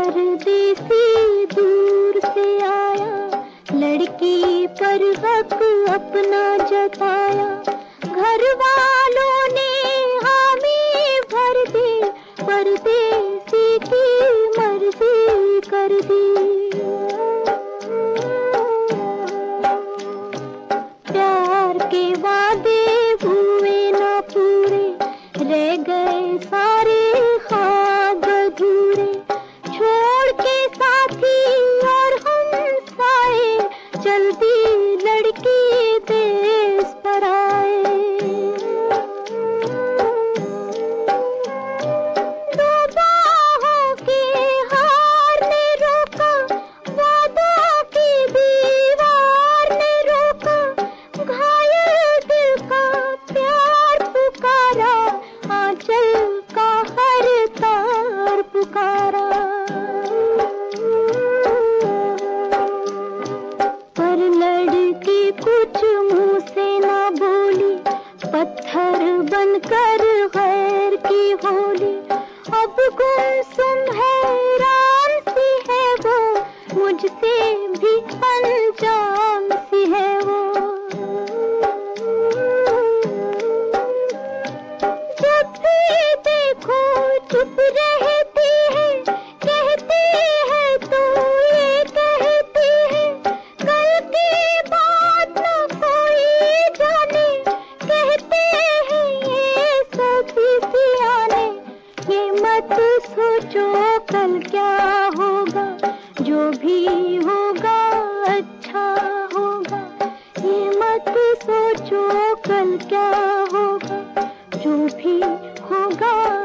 परदेसी दूर से आया, लड़की पर हक अपना जताया। घर वालों ने हामी भर दी, परदेसी की मर्जी कर दी। प्यार के वादे हुए ना पूरे, रह गए सारे ख्वाब अधूरे। छोड़ के साथी और हमसाए, जल्दी लड़की देश पर आए। दो बाहों के हार ने रोका, वादों की दीवार ने रोका। घायल दिल का प्यार पुकारा, आंचल का हर तार पुकारा। पर लड़की कुछ मुंह से ना बोली, पत्थर बनकर गैर की होली। अब गुमसुम हैरान सी है वो, मुझसे भी अनजान सी है वो। जब भी देखो चुप रहती है, कहती है तो ये कहती है, कल की बात न कोई जाने। कहते हैं ये सभी सियाने, ये मत सोचो कल क्या होगा, जो भी होगा अच्छा होगा। ये मत सोचो कल क्या होगा, जो भी होगा